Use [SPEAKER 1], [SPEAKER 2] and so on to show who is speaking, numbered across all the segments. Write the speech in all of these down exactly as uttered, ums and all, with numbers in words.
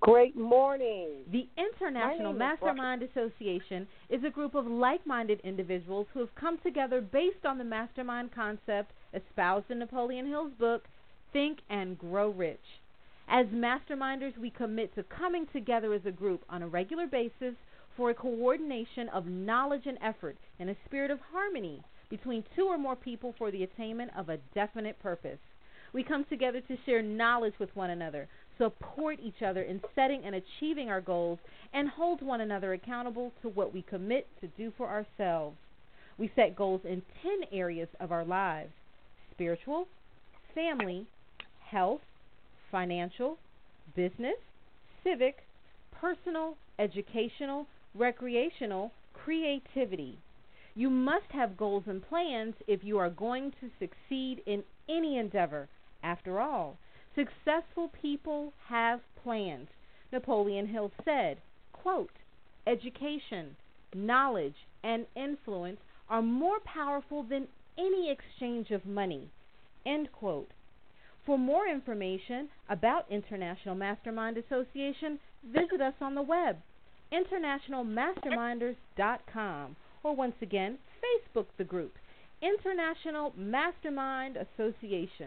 [SPEAKER 1] Great morning.
[SPEAKER 2] The
[SPEAKER 1] My
[SPEAKER 2] International
[SPEAKER 1] name is Bri-
[SPEAKER 2] Mastermind Association is a group of like-minded individuals who have come together based on the mastermind concept espoused in Napoleon Hill's book, Think and Grow Rich. As masterminders, we commit to coming together as a group on a regular basis for a coordination of knowledge and effort in a spirit of harmony between two or more people for the attainment of a definite purpose. We come together to share knowledge with one another, support each other in setting and achieving our goals, and hold one another accountable to what we commit to do for ourselves. We set goals in ten areas of our lives: spiritual, family, health, financial, business, civic, personal, educational, recreational, creativity. You must have goals and plans if you are going to succeed in any endeavor. After all, successful people have plans. Napoleon Hill said, quote, "Education, knowledge, and influence are more powerful than any exchange of money." End quote. For more information about International Mastermind Association, visit us on the web, international masterminders dot com, or once again, Facebook the group, International Mastermind Association.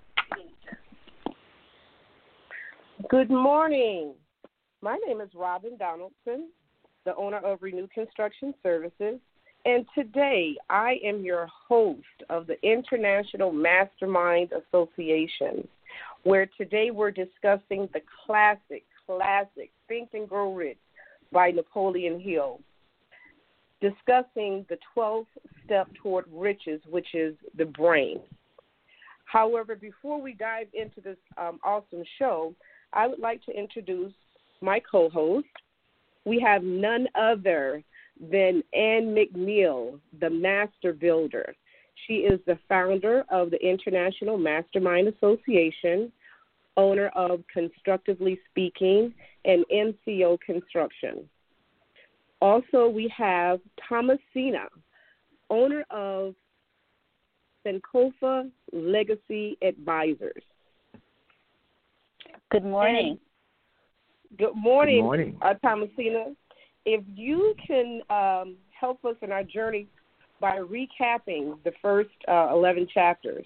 [SPEAKER 1] Good morning. My name is Robin Donaldson, the owner of Renew Construction Services, and today I am your host of the International Mastermind Association, where today we're discussing the classic, classic Think and Grow Rich by Napoleon Hill, discussing the twelfth step toward riches, which is the brain. However, before we dive into this um, awesome show, I would like to introduce my co-host. We have none other than Ann McNeil, the Master Builder. She is the founder of the International Mastermind Association, owner of Constructively Speaking, and N C O Construction. Also, we have Thomasina, owner of Sankofa Legacy Advisors.
[SPEAKER 3] Good morning.
[SPEAKER 1] And good morning,
[SPEAKER 4] Good morning.
[SPEAKER 1] Uh, Thomasina. If you can um, help us in our journey by recapping the first uh, eleven chapters.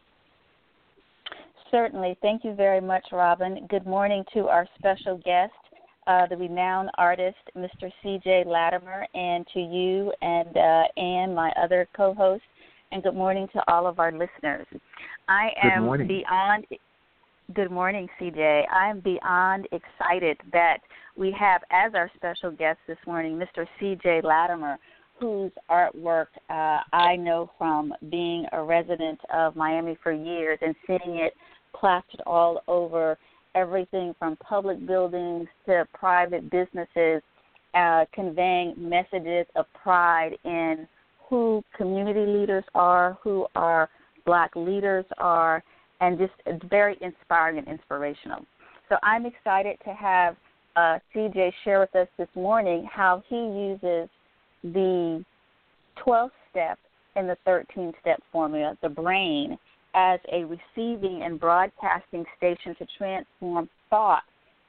[SPEAKER 3] Certainly. Thank you very much, Robin. Good morning to our special guest, uh, the renowned artist, Mister C J Latimer, and to you and uh, Ann, my other co-host, and good morning to all of our listeners. I
[SPEAKER 4] Good
[SPEAKER 3] am
[SPEAKER 4] morning.
[SPEAKER 3] beyond Good morning, C J. I am beyond excited that we have as our special guest this morning Mister C J Latimer, whose artwork uh, I know from being a resident of Miami for years and seeing it plastered all over everything from public buildings to private businesses, uh, conveying messages of pride in who community leaders are, who our Black leaders are, and just very inspiring and inspirational. So I'm excited to have uh, C J share with us this morning how he uses the twelfth step in the thirteen-step formula, the brain, as a receiving and broadcasting station to transform thought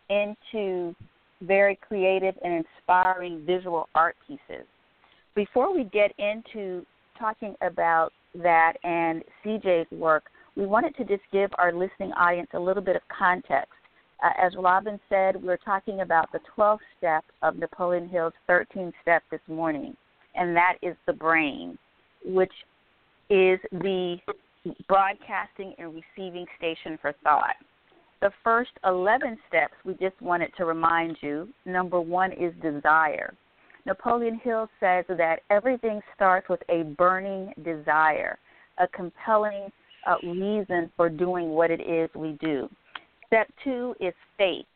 [SPEAKER 3] into very creative and inspiring visual art pieces. Before we get into talking about that and C J's work, we wanted to just give our listening audience a little bit of context. Uh, as Robin said, we're talking about the twelfth step of Napoleon Hill's thirteenth step this morning, and that is the brain, which is the broadcasting and receiving station for thought. The first eleven steps, we just wanted to remind you, number one is desire. Napoleon Hill says that everything starts with a burning desire, a compelling uh, reason for doing what it is we do. Step two is faith,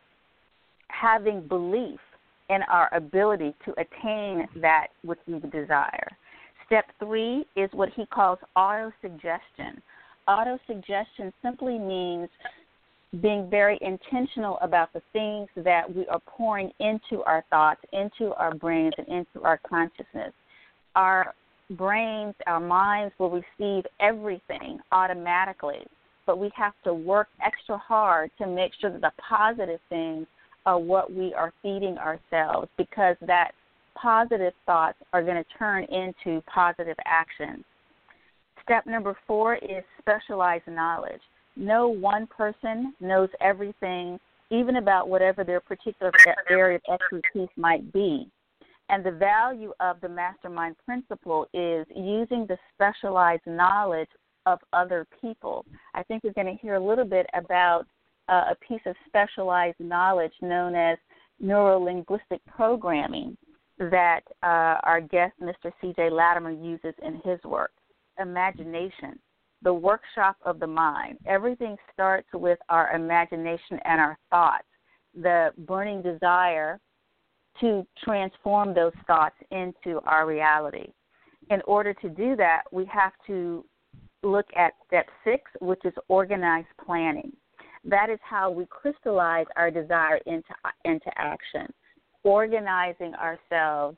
[SPEAKER 3] having belief in our ability to attain that which we desire. Step three is what he calls autosuggestion. Autosuggestion simply means being very intentional about the things that we are pouring into our thoughts, into our brains, and into our consciousness. Our brains, our minds will receive everything automatically, but we have to work extra hard to make sure that the positive things uh, what we are feeding ourselves, because that positive thoughts are going to turn into positive actions. Step number four is specialized knowledge. No one person knows everything, even about whatever their particular area of expertise might be. And the value of the mastermind principle is using the specialized knowledge of other people. I think we're going to hear a little bit about uh, a piece of specialized knowledge known as neuro-linguistic programming that uh, our guest, Mister C J Latimer, uses in his work. Imagination, the workshop of the mind. Everything starts with our imagination and our thoughts, the burning desire to transform those thoughts into our reality. In order to do that, we have to look at step six, which is organized planning. That is how we crystallize our desire into, into action, organizing ourselves.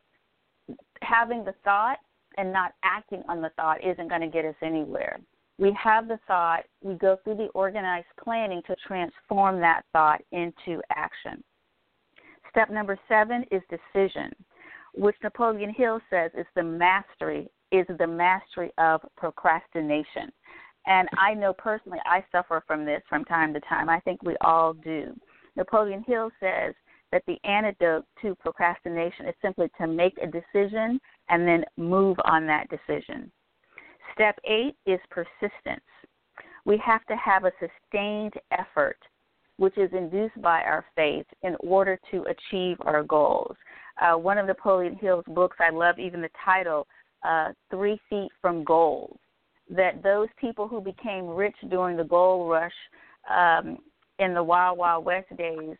[SPEAKER 3] Having the thought and not acting on the thought isn't going to get us anywhere. We have the thought, we go through the organized planning to transform that thought into action. Step number seven is decision, which Napoleon Hill says is the mastery, is the mastery of procrastination. And I know personally I suffer from this from time to time. I think we all do. Napoleon Hill says that the antidote to procrastination is simply to make a decision and then move on that decision. Step eight is persistence. We have to have a sustained effort, which is induced by our faith, in order to achieve our goals. Uh, one of Napoleon Hill's books, I love even the title, uh, Three Feet from Gold, that those people who became rich during the gold rush um, in the Wild Wild West days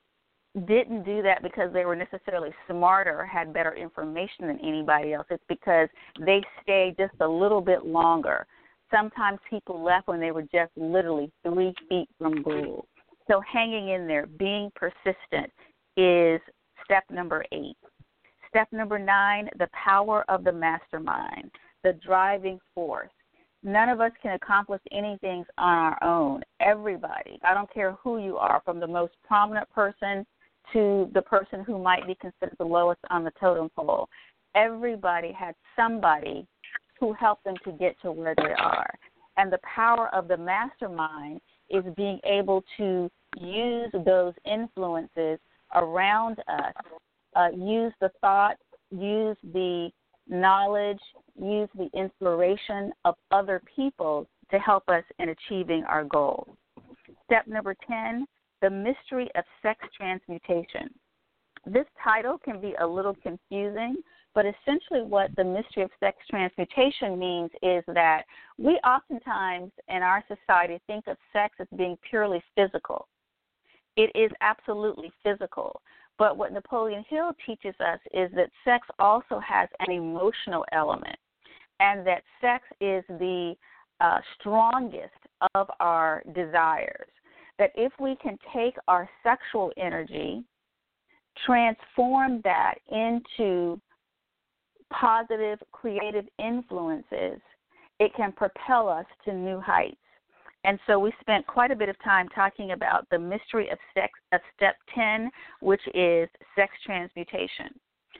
[SPEAKER 3] didn't do that because they were necessarily smarter or had better information than anybody else. It's because they stayed just a little bit longer. Sometimes people left when they were just literally three feet from gold. So hanging in there, being persistent, is step number eight. Step number nine, the power of the mastermind, the driving force. None of us can accomplish anything on our own. Everybody, I don't care who you are, from the most prominent person to the person who might be considered the lowest on the totem pole, everybody had somebody who helped them to get to where they are. And the power of the mastermind is being able to use those influences around us, uh, use the thought, use the knowledge, use the inspiration of other people to help us in achieving our goals. Step number ten, the mystery of sex transmutation. This title can be a little confusing, but essentially what the mystery of sex transmutation means is that we oftentimes in our society think of sex as being purely physical. It is absolutely physical. But what Napoleon Hill teaches us is that sex also has an emotional element, and that sex is the uh, strongest of our desires. That if we can take our sexual energy, transform that into positive, creative influences, it can propel us to new heights. And so we spent quite a bit of time talking about the mystery of sex of step ten, which is sex transmutation.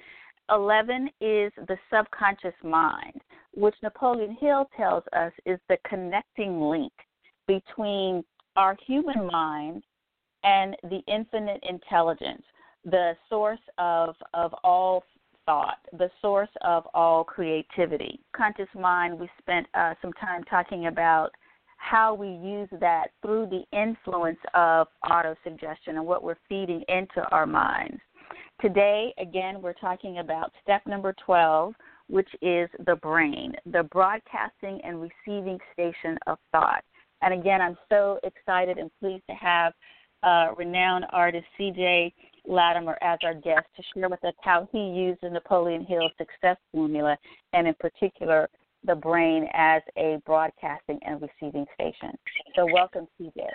[SPEAKER 3] eleven is the subconscious mind, which Napoleon Hill tells us is the connecting link between our human mind and the infinite intelligence, the source of, of all thought, the source of all creativity. Conscious mind, we spent uh, some time talking about how we use that through the influence of autosuggestion and what we're feeding into our minds. Today, again, we're talking about step number twelve, which is the brain, the broadcasting and receiving station of thought. And again, I'm so excited and pleased to have uh, renowned artist C J Latimer as our guest to share with us how he used the Napoleon Hill success formula, and in particular, the brain as a broadcasting and receiving station. So welcome, C J.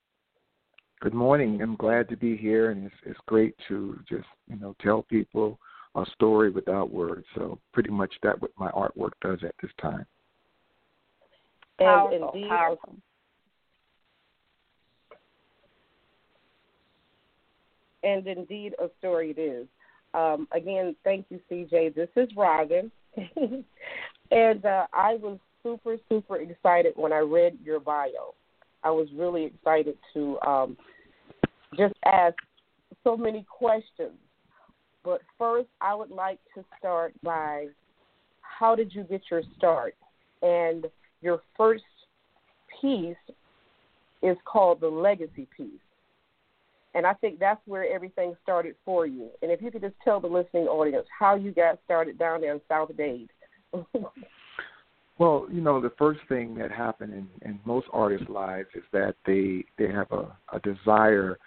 [SPEAKER 4] Good morning. I'm glad to be here, and it's, it's great to just, you know, tell people a story without words. So pretty much that's what my artwork does at this time.
[SPEAKER 3] Powerful,
[SPEAKER 1] and indeed,
[SPEAKER 3] powerful.
[SPEAKER 1] and indeed a story it is. Um, again, thank you, C J. This is Robin. and uh, I was super, super excited when I read your bio. I was really excited to um, just ask so many questions. But first, I would like to start by, how did you get your start? And your first piece is called the legacy piece. And I think that's where everything started for you. And if you could just tell the listening audience how you got started down there in South Dade.
[SPEAKER 4] Well, you know, the first thing that happened in, in most artists' lives is that they they have a, a desire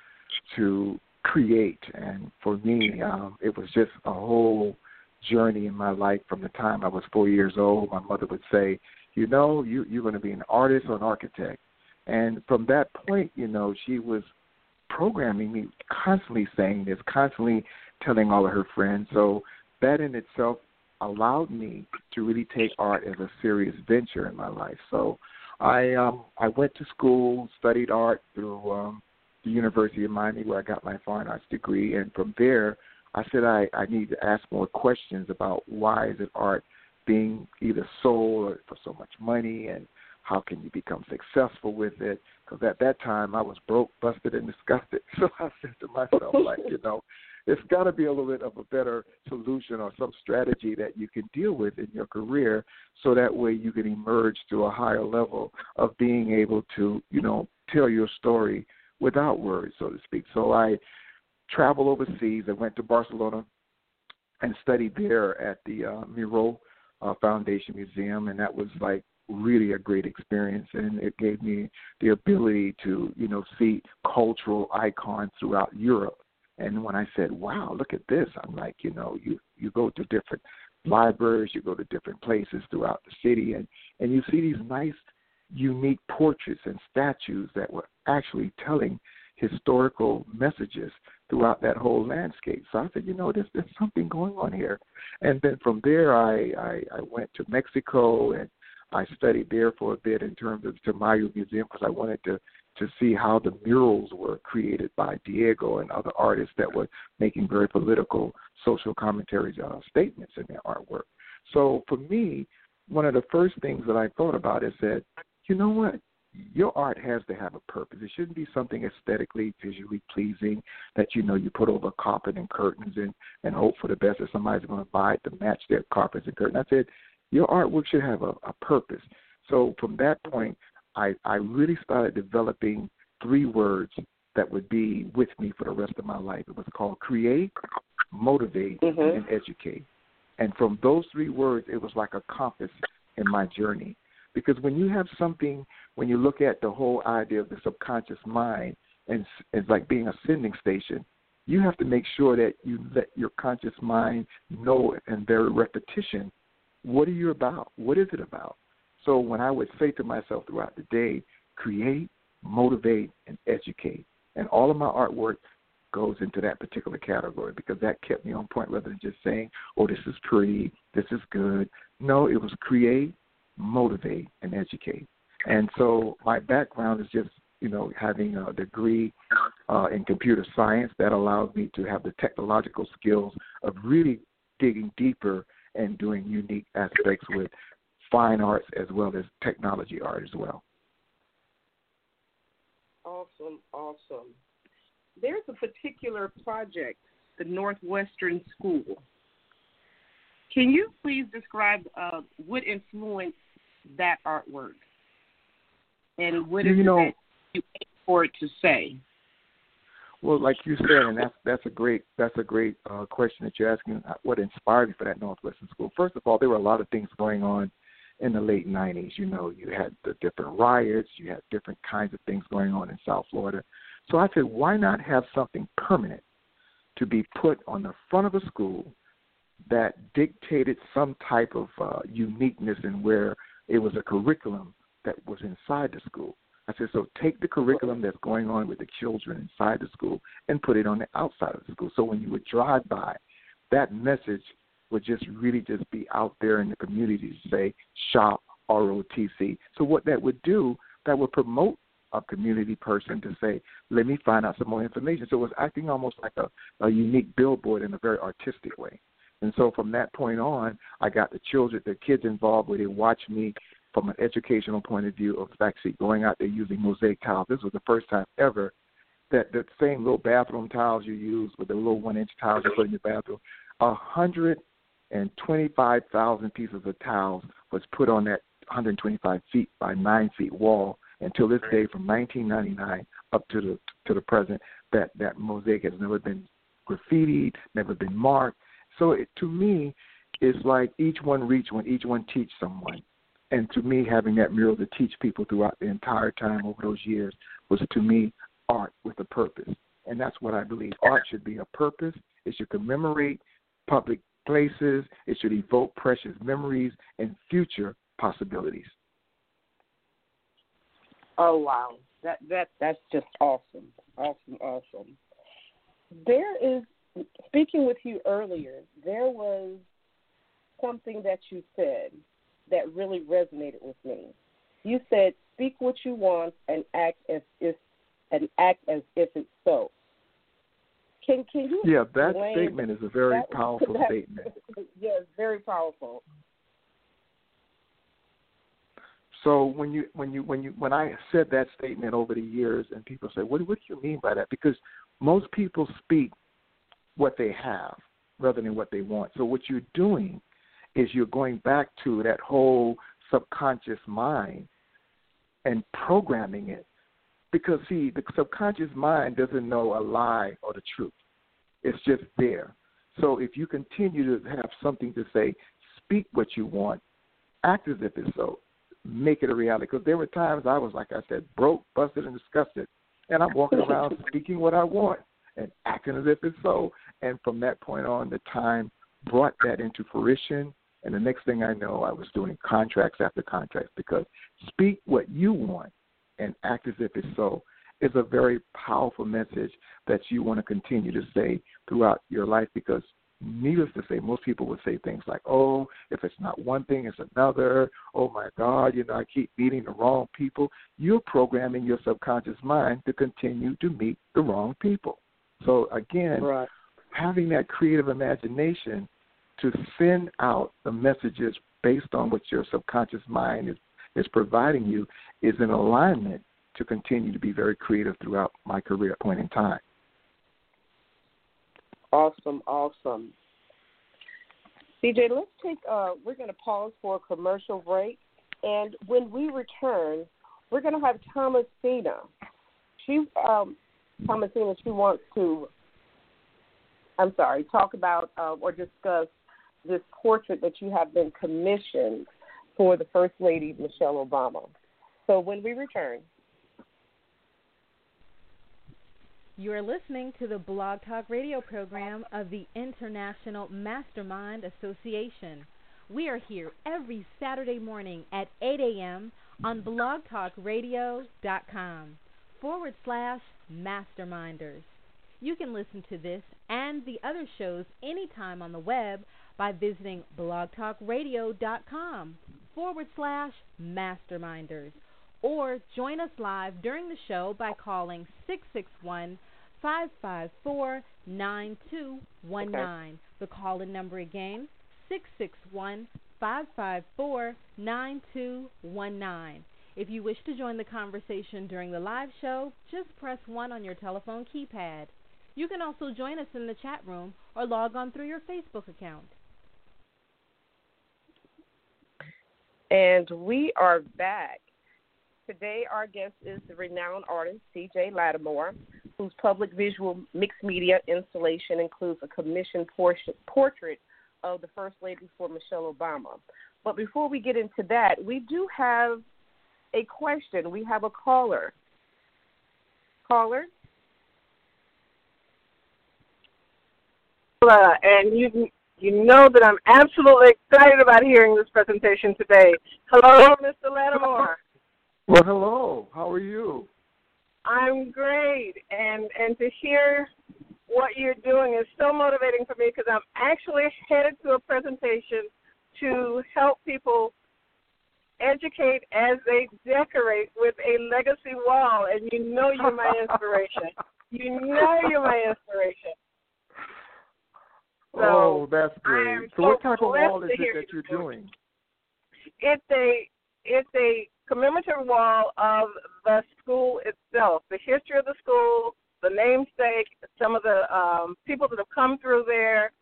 [SPEAKER 4] to create. And for me, um, it was just a whole journey in my life from the time I was four years old. My mother would say, you know, you, you're going to be an artist or an architect. And from that point, you know, she was programming me, constantly saying this, constantly telling all of her friends. So that in itself allowed me to really take art as a serious venture in my life. So I um, I went to school, studied art through um, the University of Miami, where I got my fine arts degree. And from there, I said I, I need to ask more questions about why is it art being either sold for so much money, and how can you become successful with it? Because at that time, I was broke, busted, and disgusted. So I said to myself, like, you know, it's got to be a little bit of a better solution or some strategy that you can deal with in your career, so that way you can emerge to a higher level of being able to, you know, tell your story without words, so to speak. So I traveled overseas. I went to Barcelona and studied there at the uh, Miro uh, Foundation Museum, and that was like really a great experience, and it gave me the ability to, you know, see cultural icons throughout Europe. And when I said, wow, look at this, I'm like, you know, you, you go to different libraries, you go to different places throughout the city, and, and you see these nice, unique portraits and statues that were actually telling historical messages throughout that whole landscape. So I said, you know, there's, there's something going on here. And then from there, I, I, I went to Mexico, and I studied there for a bit in terms of the Tamayo Museum, because I wanted to, to see how the murals were created by Diego and other artists that were making very political, social commentaries, uh, statements in their artwork. So for me, one of the first things that I thought about is that, you know what, your art has to have a purpose. It shouldn't be something aesthetically, visually pleasing that, you know, you put over carpet and curtains and, and hope for the best that somebody's going to buy it to match their carpets and curtains. I said, your artwork should have a, a purpose. So from that point, I, I really started developing three words that would be with me for the rest of my life. It was called create, motivate, mm-hmm. and educate. And from those three words, it was like a compass in my journey. Because when you have something, when you look at the whole idea of the subconscious mind, and it's like being a sending station, you have to make sure that you let your conscious mind know in very repetition, what are you about? What is it about? So when I would say to myself throughout the day, create, motivate, and educate, and all of my artwork goes into that particular category, because that kept me on point rather than just saying, oh, this is pretty, this is good. No, it was create, motivate, and educate. And so my background is just, you know, having a degree uh, in computer science that allows me to have the technological skills of really digging deeper and doing unique aspects with fine arts as well as technology art as well.
[SPEAKER 1] Awesome, awesome. There's a particular project, the Northwestern School. Can you please describe uh, what influenced that artwork? And what is
[SPEAKER 4] you
[SPEAKER 1] it
[SPEAKER 4] know,
[SPEAKER 1] that you aim for it to say?
[SPEAKER 4] Well, like you said, and that's that's a great that's a great uh, question that you're asking. What inspired me for that Northwestern School? First of all, there were a lot of things going on in the late nineties. You know, you had the different riots, you had different kinds of things going on in South Florida. So I said, why not have something permanent to be put on the front of a school that dictated some type of uh, uniqueness in where it was a curriculum that was inside the school. I said, so take the curriculum that's going on with the children inside the school and put it on the outside of the school. So when you would drive by, that message would just really just be out there in the community to say, shop, R O T C. So what that would do, that would promote a community person to say, let me find out some more information. So it was acting almost like a, a unique billboard in a very artistic way. And so from that point on, I got the children, the kids involved where they watched me from an educational point of view of actually going out there using mosaic tiles. This was the first time ever that the same little bathroom tiles you use with the little one-inch tiles you put in your bathroom, one hundred twenty-five thousand pieces of tiles was put on that one hundred twenty-five feet by nine feet wall until this day from nineteen ninety-nine up to the to the present. That, that mosaic has never been graffitied, never been marked. So it, to me, it's like each one reach one, each one teach someone. And to me, having that mural to teach people throughout the entire time over those years was, to me, art with a purpose. And that's what I believe. Art should be a purpose. It should commemorate public places. It should evoke precious memories and future possibilities.
[SPEAKER 1] Oh, wow. That that That's just awesome. Awesome, awesome. There is, speaking with you earlier, there was something that you said that really resonated with me. You said, speak what you want and act as if and act as if it's so. Can can you
[SPEAKER 4] Yeah, that
[SPEAKER 1] explain,
[SPEAKER 4] statement is a very
[SPEAKER 1] that,
[SPEAKER 4] powerful
[SPEAKER 1] that,
[SPEAKER 4] statement.
[SPEAKER 1] Yeah, it's very powerful.
[SPEAKER 4] So when you when you when you when I said that statement over the years, and people say, "What what do you mean by that?" Because most people speak what they have rather than what they want. So what you're doing is you're going back to that whole subconscious mind and programming it. Because, see, the subconscious mind doesn't know a lie or the truth. It's just there. So if you continue to have something to say, speak what you want, act as if it's so, make it a reality. Because there were times I was, like I said, broke, busted, and disgusted. And I'm walking around speaking what I want and acting as if it's so. And from that point on, the time brought that into fruition. And the next thing I know, I was doing contracts after contracts, because speak what you want and act as if it's so is a very powerful message that you want to continue to say throughout your life. Because needless to say, most people would say things like, oh, if it's not one thing, it's another. Oh, my God, you know, I keep meeting the wrong people. You're programming your subconscious mind to continue to meet the wrong people. So, again,
[SPEAKER 1] right.
[SPEAKER 4] having that creative imagination to send out the messages based on what your subconscious mind is, is providing you is in alignment to continue to be very creative throughout my career point in time.
[SPEAKER 1] Awesome, awesome. C J, let's take, uh, we're going to pause for a commercial break. And when we return, we're going to have Thomasina. She, um, Thomasina, she wants to, I'm sorry, talk about uh, or discuss this portrait that you have been commissioned for the First Lady, Michelle Obama. So when we return.
[SPEAKER 2] You are listening to the Blog Talk Radio program of the International Mastermind Association. We are here every Saturday morning at eight a.m. on blogtalkradio.com forward slash masterminders. You can listen to this and the other shows anytime on the web by visiting blogtalkradio.com forward slash masterminders, or join us live during the show by calling six six one, five five four, nine two one nine. Okay. The call-in number again, six six one, five five four, nine two one nine. If you wish to join the conversation during the live show, just press one on your telephone keypad. You can also join us in the chat room or log on through your Facebook account.
[SPEAKER 1] And we are back. Today our guest is the renowned artist C J Lattimore, whose public visual mixed media installation includes a commissioned portrait of the First Lady for Michelle Obama. But before we get into that, we do have a question. We have a caller. Caller?
[SPEAKER 5] Uh, and you you know that I'm absolutely excited about hearing this presentation today. Hello, Mister Lattimore.
[SPEAKER 4] Well, hello. How are you?
[SPEAKER 5] I'm great, and and to hear what you're doing is so motivating for me, because I'm actually headed to a presentation to help people educate as they decorate with a legacy wall. And you know you're my inspiration. You know you're my inspiration. So
[SPEAKER 4] oh, that's great. So,
[SPEAKER 5] so
[SPEAKER 4] what type of wall is it
[SPEAKER 5] hear
[SPEAKER 4] that you're doing?
[SPEAKER 5] It's a it's a commemorative wall of the school itself, the history of the school, the namesake, some of the um, people that have come through there,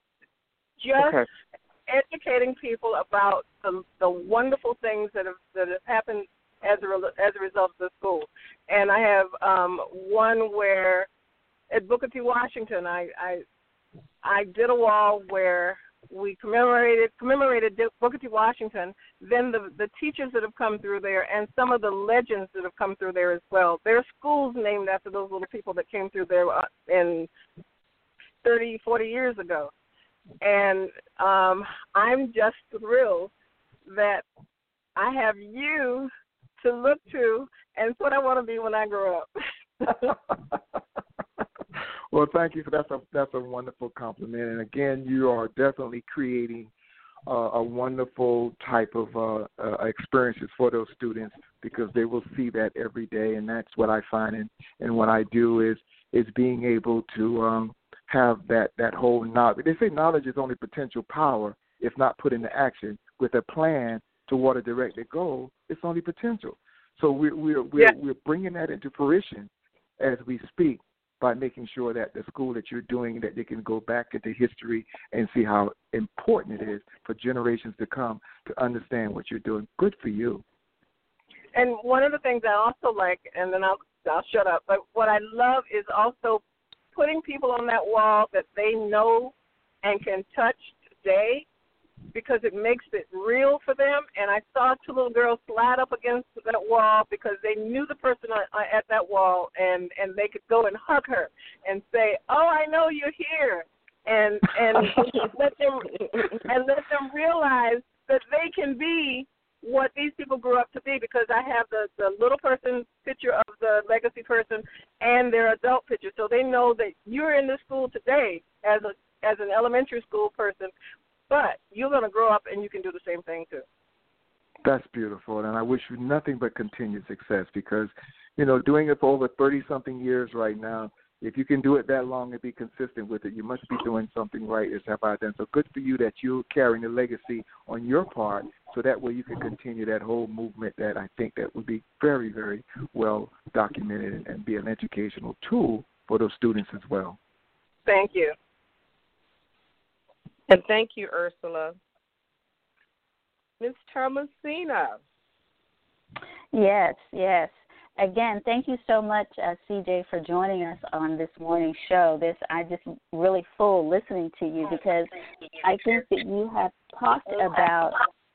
[SPEAKER 5] just
[SPEAKER 4] okay.
[SPEAKER 5] educating people about the, the wonderful things that have that have happened as a as a result of the school. And I have um, one where at Booker T. Washington, I, I I did a wall where we commemorated commemorated Booker T. Washington, then the the teachers that have come through there, and some of the legends that have come through there as well. There are schools named after those little people that came through there in thirty, forty years ago. And um, I'm just thrilled that I have you to look to, and it's what I want to be when I grow up.
[SPEAKER 4] Well, thank you. For that's a that's a wonderful compliment. And again, you are definitely creating uh, a wonderful type of uh, uh, experiences for those students, because they will see that every day. And that's what I find, and and what I do is is being able to um, have that that whole knowledge. They say knowledge is only potential power if not put into action. With a plan toward a directed goal, it's only potential. So we're we're we're,
[SPEAKER 5] yeah.
[SPEAKER 4] we're bringing that into fruition as we speak, by making sure that the school that you're doing, that they can go back into history and see how important it is for generations to come to understand what you're doing. Good for you.
[SPEAKER 5] And one of the things I also like, and then I'll, I'll shut up, but what I love is also putting people on that wall that they know and can touch today, because it makes it real for them. And I saw two little girls slide up against that wall because they knew the person at that wall, and, and they could go and hug her and say, "Oh, I know you're here," and and let them and let them realize that they can be what these people grew up to be. Because I have the, the little person picture of the legacy person and their adult picture, so they know that you're in this school today as a as an elementary school person. But you're going to grow up and you can do the same thing too.
[SPEAKER 4] That's beautiful, and I wish you nothing but continued success, because, you know, doing it for over thirty-something years right now, if you can do it that long and be consistent with it, you must be doing something right, as have I done. So good for you that you're carrying a legacy on your part, so that way you can continue that whole movement that I think that would be very, very well documented and, and be an educational tool for those students as well.
[SPEAKER 5] Thank you.
[SPEAKER 1] And thank you, Ursula. Miz Thomasina.
[SPEAKER 3] Yes, yes. Again, thank you so much, uh, C J, for joining us on this morning's show. This I just really full listening to you, because I think that you have talked about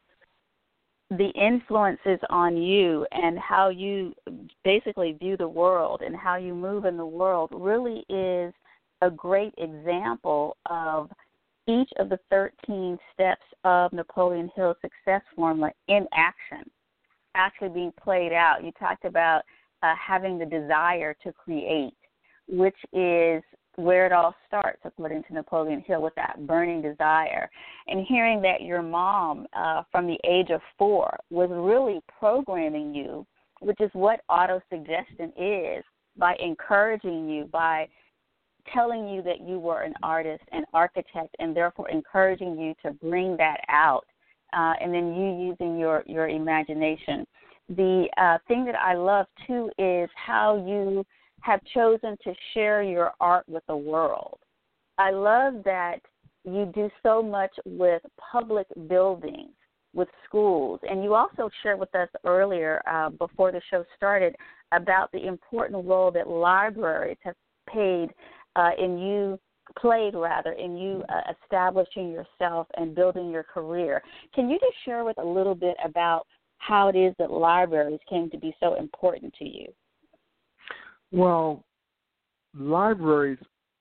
[SPEAKER 3] the influences on you and how you basically view the world and how you move in the world really is a great example of each of the thirteen steps of Napoleon Hill's success formula in action, actually being played out. You talked about uh, having the desire to create, which is where it all starts, according to Napoleon Hill, with that burning desire. And hearing that your mom, uh, from the age of four, was really programming you, which is what autosuggestion is, by encouraging you, by telling you that you were an artist, an architect, and therefore encouraging you to bring that out, uh, and then you using your, your imagination. The uh, thing that I love, too, is how you have chosen to share your art with the world. I love that you do so much with public buildings, with schools, and you also shared with us earlier, uh, before the show started, about the important role that libraries have paid Uh, in you, played rather, in you uh, establishing yourself and building your career. Can you just share with a little bit about how it is that libraries came to be so important to you?
[SPEAKER 4] Well, libraries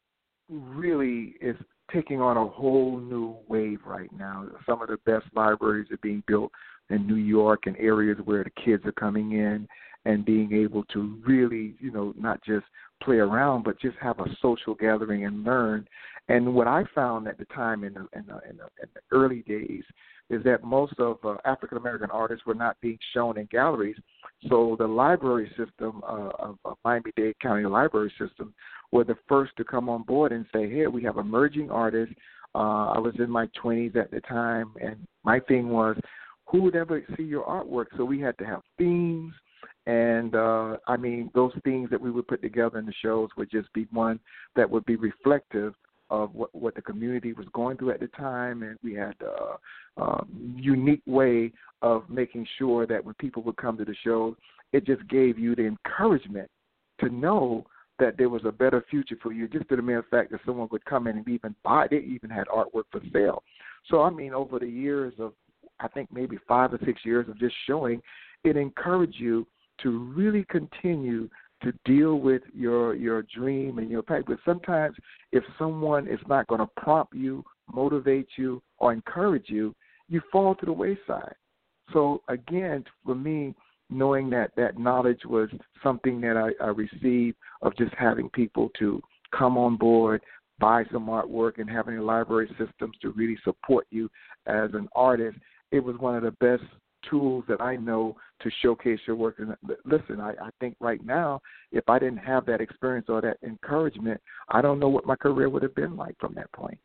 [SPEAKER 4] really is taking on a whole new wave right now. Some of the best libraries are being built in New York and areas where the kids are coming in and being able to really, you know, not just play around, but just have a social gathering and learn. And what I found at the time in the, in the, in the, in the early days is that most of uh, African American artists were not being shown in galleries. So the library system uh, of, of Miami-Dade County Library System were the first to come on board and say, here, we have emerging artists. Uh, I was in my twenties at the time, and my thing was, who would ever see your artwork? So we had to have themes. And, uh, I mean, those themes that we would put together in the shows would just be one that would be reflective of what, what the community was going through at the time, and we had a, a unique way of making sure that when people would come to the show, it just gave you the encouragement to know that there was a better future for you, just to the mere fact that someone would come in and even buy. They even had artwork for sale. So, I mean, over the years of, I think maybe five or six years of just showing, it encouraged you to really continue to deal with your your dream and your passion. But sometimes if someone is not going to prompt you, motivate you, or encourage you, you fall to the wayside. So, again, for me, knowing that that knowledge was something that I, I received of just having people to come on board, buy some artwork, and having library systems to really support you as an artist, it was one of the best tools that I know to showcase your work. And listen, I, I think right now, if I didn't have that experience or that encouragement, I don't know what my career would have been like from that point.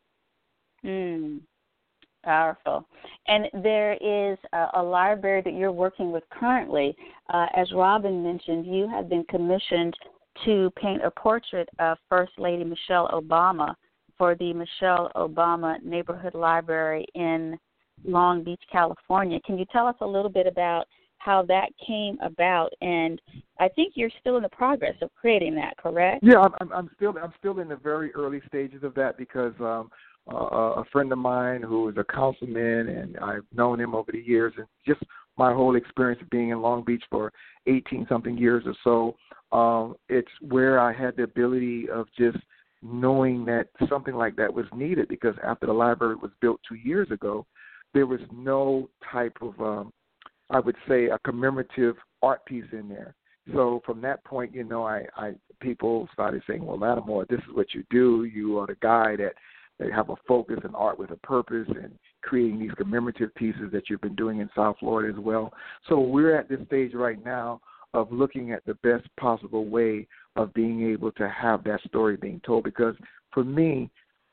[SPEAKER 3] Mm, powerful. And there is a, a library that you're working with currently. Uh, as Robin mentioned, you have been commissioned to paint a portrait of First Lady Michelle Obama for the Michelle Obama Neighborhood Library in Long Beach, California. Can you tell us a little bit about how that came about? And I think you're still in the progress of creating that, correct?
[SPEAKER 4] Yeah, I'm, I'm still I'm still in the very early stages of that because um, uh, a friend of mine who is a councilman, and I've known him over the years, and just my whole experience of being in Long Beach for eighteen-something years or so, um, it's where I had the ability of just knowing that something like that was needed, because after the library was built two years ago, there was no type of, um, I would say, a commemorative art piece in there. So from that point, you know, I, I people started saying, well, Lattimore, this is what you do. You are the guy that, that have a focus in art with a purpose and creating these commemorative pieces that you've been doing in South Florida as well. So we're at this stage right now of looking at the best possible way of being able to have that story being told, because for me,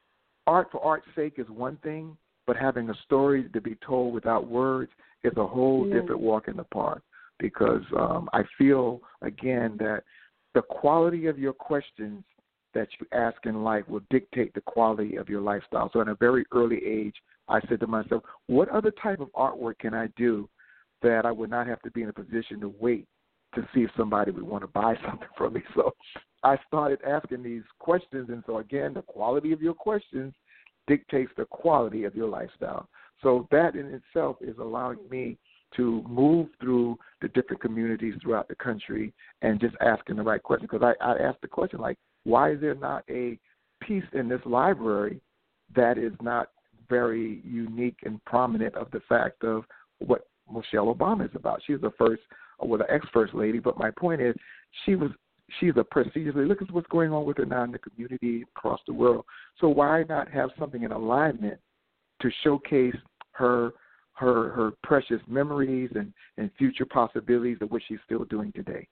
[SPEAKER 4] art for art's sake is one thing, but having a story to be told without words is a whole yeah. different walk in the park, because um, I feel, again, that the quality of your questions that you ask in life will dictate the quality of your lifestyle. So at a very early age, I said to myself, what other type of artwork can I do that I would not have to be in a position to wait to see if somebody would want to buy something from me? So I started asking these questions, and so, again, the quality of your questions dictates the quality of your lifestyle. So that in itself is allowing me to move through the different communities throughout the country and just asking the right question. Because I, I asked the question, like, why is there not a piece in this library that is not very unique and prominent of the fact of what Michelle Obama is about? She was the first, well, the ex-first lady, but my point is she was She's a prestigious lady. Look at what's going on with her now in the community across the world. So why not have something in alignment to showcase her her her precious memories and, and future possibilities of what she's still doing today?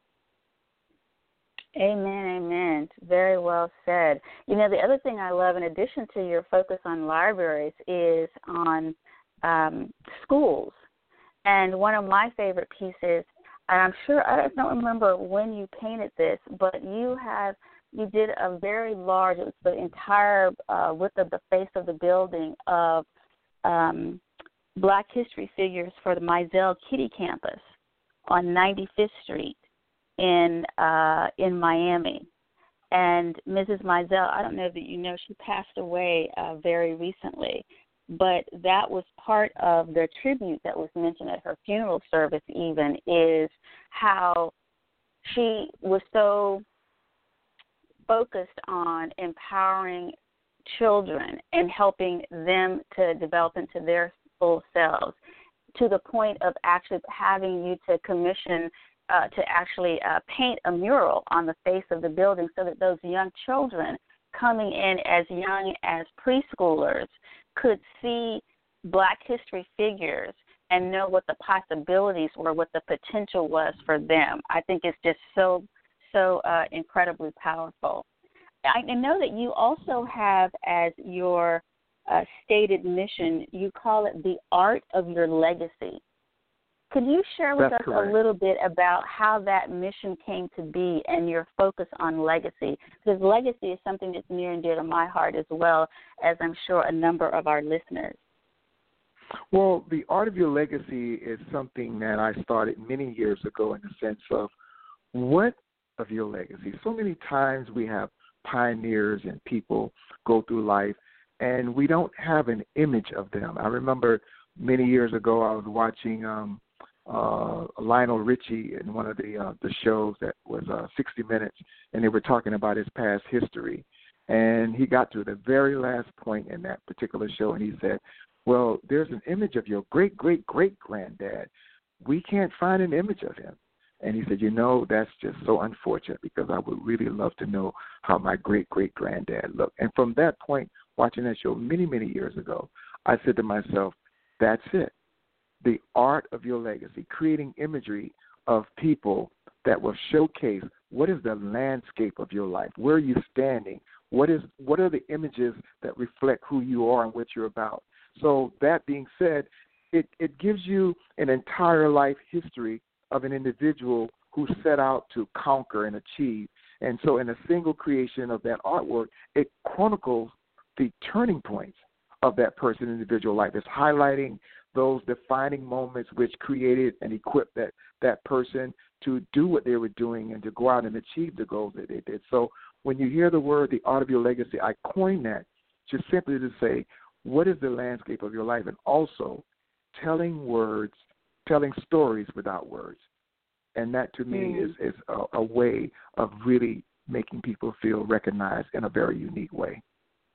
[SPEAKER 3] Amen, amen. Very well said. You know, the other thing I love, in addition to your focus on libraries, is on um, schools. And one of my favorite pieces, and I'm sure, I don't remember when you painted this, but you have, you did a very large, it was the entire uh, width of the face of the building of um, Black history figures for the Mizell Kitty Campus on ninety-fifth Street in uh, in Miami. And Missus Mizell, I don't know that you know, she passed away uh, very recently, but that was part of the tribute that was mentioned at her funeral service even, is how she was so focused on empowering children and helping them to develop into their full selves, to the point of actually having you to commission uh, to actually uh, paint a mural on the face of the building so that those young children coming in as young as preschoolers could see Black history figures and know what the possibilities were, what the potential was for them. I think it's just so, so uh, incredibly powerful. I know that you also have as your uh, stated mission, you call it the art of your legacy. Could you share with
[SPEAKER 4] That's
[SPEAKER 3] us
[SPEAKER 4] correct.
[SPEAKER 3] a little bit about how that mission came to be and your focus on legacy? Because legacy is something that's near and dear to my heart as well, as I'm sure a number of our listeners.
[SPEAKER 4] Well, the art of your legacy is something that I started many years ago in the sense of what of your legacy. So many times we have pioneers and people go through life, and we don't have an image of them. I remember many years ago I was watching um, uh, Lionel Richie in one of the uh, the shows that was uh, sixty minutes, and they were talking about his past history. And he got to the very last point in that particular show, and he said, well, there's an image of your great-great-great-granddad. We can't find an image of him. And he said, you know, that's just so unfortunate because I would really love to know how my great-great-granddad looked. And from that point, watching that show many, many years ago, I said to myself, that's it. The art of your legacy, creating imagery of people that will showcase what is the landscape of your life, where are you standing, what is what are the images that reflect who you are and what you're about. So that being said, it, it gives you an entire life history of an individual who set out to conquer and achieve. And so in a single creation of that artwork, it chronicles the turning points of that person's individual life. It's highlighting those defining moments which created and equipped that, that person to do what they were doing and to go out and achieve the goals that they did. So when you hear the word, the art of your legacy, I coined that just simply to say, what is the landscape of your life? And also telling words, telling stories without words. And that to me mm. is, is a, a way of really making people feel recognized in a very unique way.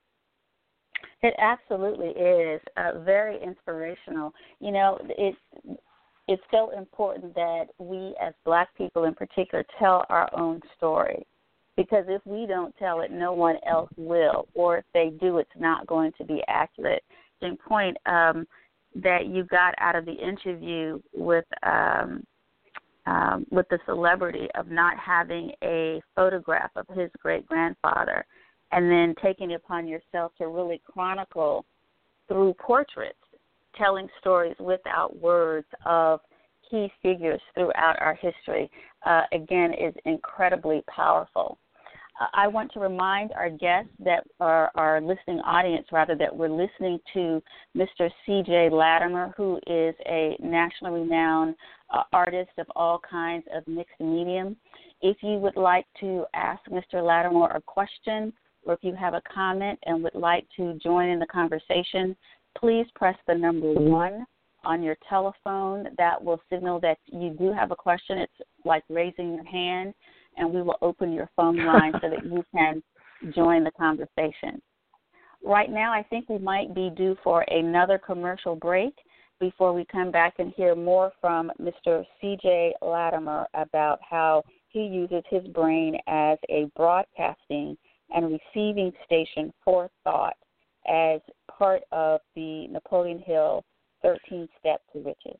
[SPEAKER 3] It absolutely is uh, very inspirational. You know, it's it's so important that we as Black people in particular tell our own story, because if we don't tell it, no one else will, or if they do, it's not going to be accurate. The point um, that you got out of the interview with um, um, with the celebrity of not having a photograph of his great-grandfather, and then taking it upon yourself to really chronicle through portraits, telling stories without words of key figures throughout our history, uh, again, is incredibly powerful. Uh, I want to remind our guests that our, our listening audience, rather, that we're listening to Mister C J Latimer, who is a nationally renowned uh, artist of all kinds of mixed medium. If you would like to ask Mister Latimer a question, or if you have a comment and would like to join in the conversation, please press the number one on your telephone. That will signal that you do have a question. It's like raising your hand, and we will open your phone line so that you can join the conversation. Right now, I think we might be due for another commercial break before we come back and hear more from Mister C J Latimer about how he uses his brain as a broadcasting and receiving station for thought as part of the Napoleon Hill thirteen Steps to Riches.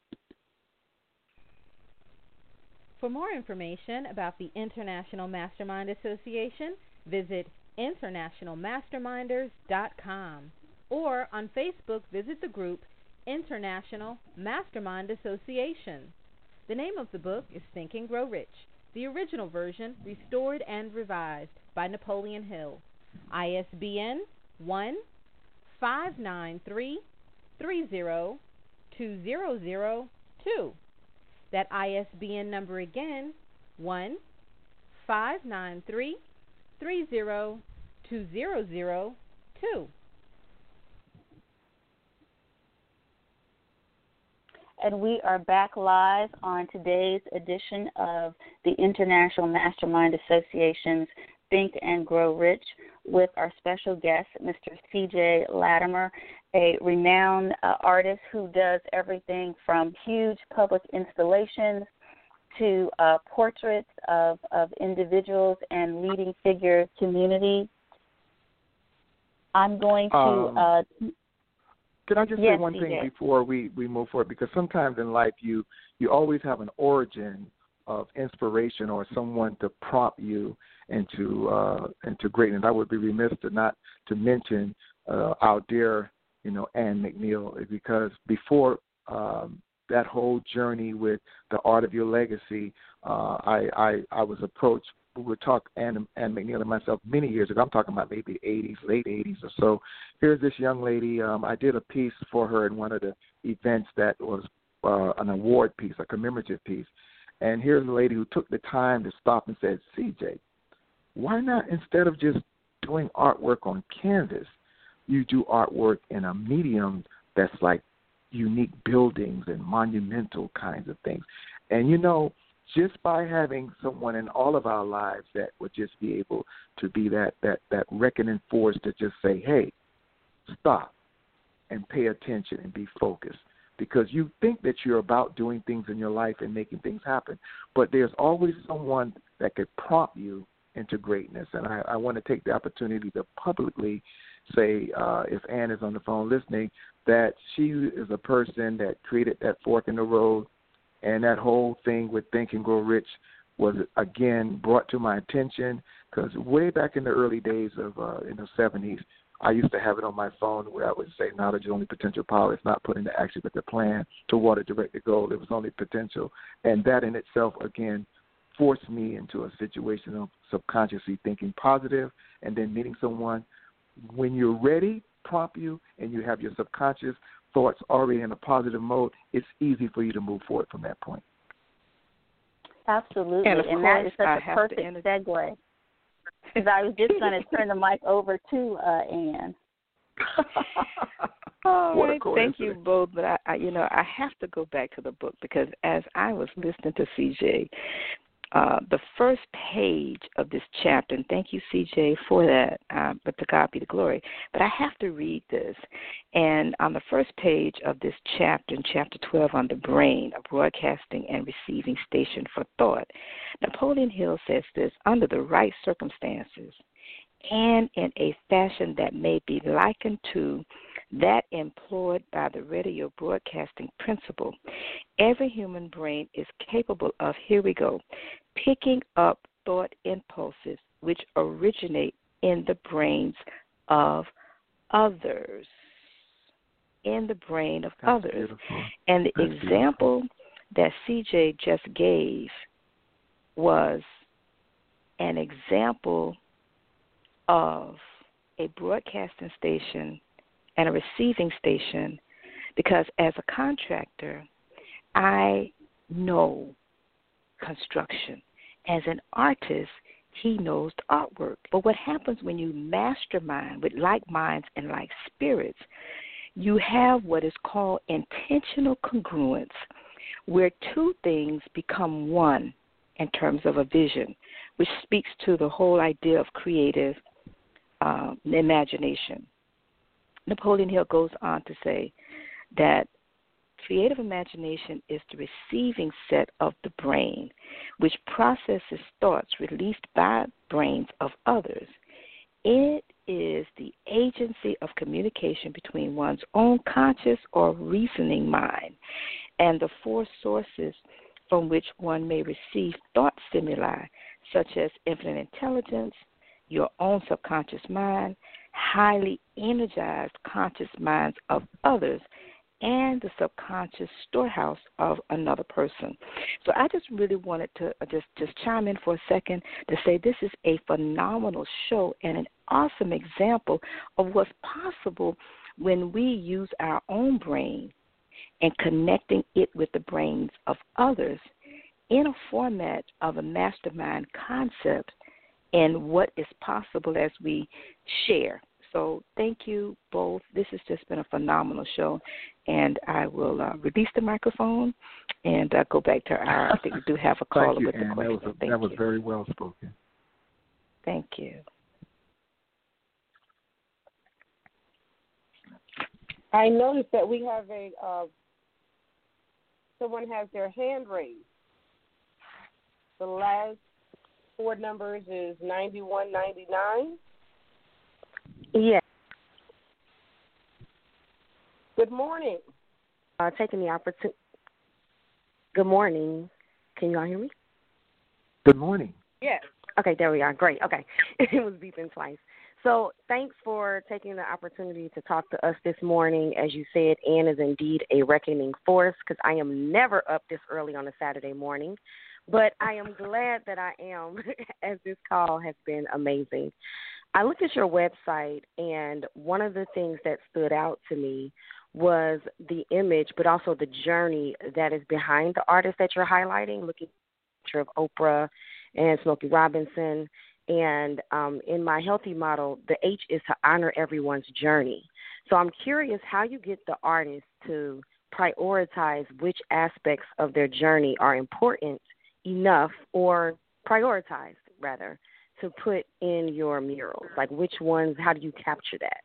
[SPEAKER 2] For more information about the International Mastermind Association, visit international masterminders dot com, or on Facebook, visit the group International Mastermind Association. The name of the book is Think and Grow Rich, the original version restored and revised by Napoleon Hill. I S B N one five nine three three zero two zero zero two. That I S B N number again, one five nine three three zero two zero zero two.
[SPEAKER 3] And we are back live on today's edition of the International Mastermind Association's Think and Grow Rich with our special guest, Mister C J Latimer, a renowned uh, artist who does everything from huge public installations to uh, portraits of, of individuals and leading figure community. I'm going to...
[SPEAKER 4] Um,
[SPEAKER 3] uh,
[SPEAKER 4] Can I just
[SPEAKER 3] yes,
[SPEAKER 4] say one
[SPEAKER 3] C J.
[SPEAKER 4] thing before we, we move forward? Because sometimes in life you, you always have an origin of inspiration or someone to prompt you into uh, into greatness. I would be remiss to not to mention uh, our dear, you know, Ann McNeil, because before um, that whole journey with the Art of Your Legacy, uh, I, I I was approached. We would talk, Ann, Ann McNeil and myself, many years ago. I'm talking about maybe eighties, late eighties or so. Here's this young lady. Um, I did a piece for her in one of the events that was uh, an award piece, a commemorative piece. And here's a lady who took the time to stop and said, C J, why not, instead of just doing artwork on canvas, you do artwork in a medium that's like unique buildings and monumental kinds of things. And, you know, just by having someone in all of our lives that would just be able to be that, that, that reckoning force to just say, hey, stop and pay attention and be focused. Because you think that you're about doing things in your life and making things happen, but there's always someone that could prompt you into greatness. And I, I want to take the opportunity to publicly say, uh, if Ann is on the phone listening, that she is a person that created that fork in the road, and that whole thing with Think and Grow Rich was, again, brought to my attention, because way back in the early days of uh, in the seventies, I used to have it on my phone where I would say, knowledge is only potential power. It's not put into action, but the plan to water direct the goal. It was only potential. And that in itself, again, forced me into a situation of subconsciously thinking positive and then meeting someone. When you're ready, prompt you, and you have your subconscious thoughts already in a positive mode, it's easy for you to move forward from that point.
[SPEAKER 3] Absolutely.
[SPEAKER 5] And, of
[SPEAKER 3] and
[SPEAKER 5] course,
[SPEAKER 3] that is such
[SPEAKER 5] I
[SPEAKER 3] a
[SPEAKER 5] have
[SPEAKER 3] perfect
[SPEAKER 5] to inter-
[SPEAKER 3] segue. Because I was just going to turn the mic over to uh, Ann.
[SPEAKER 5] All
[SPEAKER 4] What a
[SPEAKER 5] right, thank you
[SPEAKER 4] coincidence.
[SPEAKER 5] both. But I, I, you know, I have to go back to the book, because as I was listening to C J, uh, the first page of this chapter, and thank you, C J, for that, uh, but to God be the glory. But I have to read this. And on the first page of this chapter, in chapter twelve, on the brain, a broadcasting and receiving station for thought, Napoleon Hill says this: under the right circumstances and in a fashion that may be likened to that employed by the radio broadcasting principle, every human brain is capable of, here we go, picking up thought impulses which originate in the brains of others. In the brain of
[SPEAKER 4] That's
[SPEAKER 5] others.
[SPEAKER 4] beautiful.
[SPEAKER 5] And the
[SPEAKER 4] That's
[SPEAKER 5] example beautiful. that C J just gave was an example of a broadcasting station and a receiving station, because as a contractor, I know construction. As an artist, he knows the artwork. But what happens when you mastermind with like minds and like spirits, you have what is called intentional congruence, where two things become one in terms of a vision, which speaks to the whole idea of creative uh, imagination. Napoleon Hill goes on to say that creative imagination is the receiving set of the brain, which processes thoughts released by brains of others. It is the agency of communication between one's own conscious or reasoning mind and the four sources from which one may receive thought stimuli, such as infinite intelligence, your own subconscious mind, highly energized conscious minds of others, and the subconscious storehouse of another person. So I just really wanted to just, just chime in for a second to say this is a phenomenal show and an awesome example of what's possible when we use our own brain and connecting it with the brains of others in a format of a mastermind concept and what is possible as we share. So thank you both. This has just been a phenomenal show, and I will uh, release the microphone and uh, go back to our, I think we do have a caller
[SPEAKER 4] Thank you,
[SPEAKER 5] with the
[SPEAKER 4] Ann.
[SPEAKER 5] question.
[SPEAKER 4] That was, a,
[SPEAKER 5] Thank
[SPEAKER 4] that was
[SPEAKER 5] you.
[SPEAKER 4] very well spoken.
[SPEAKER 5] Thank you.
[SPEAKER 1] I noticed that we have a, uh, someone has their hand raised. The last four numbers is ninety-one ninety-nine.
[SPEAKER 3] Yes.
[SPEAKER 1] Good morning.
[SPEAKER 6] Uh, taking the opportunity. Good morning. Can you all hear me?
[SPEAKER 4] Good morning.
[SPEAKER 1] Yes.
[SPEAKER 6] Okay, there we are. Great. Okay. It was beeping twice. So thanks for taking the opportunity to talk to us this morning. As you said, Ann is indeed a reckoning force because I am never up this early on a Saturday morning. But I am glad that I am, as this call has been amazing. I looked at your website, and one of the things that stood out to me was the image, but also the journey that is behind the artist that you're highlighting, looking at the picture of Oprah and Smokey Robinson. And um, in my healthy model, the H is to honor everyone's journey. So I'm curious how you get the artist to prioritize which aspects of their journey are important enough, or prioritized, rather, to put in your murals. Like which ones, how do you capture that?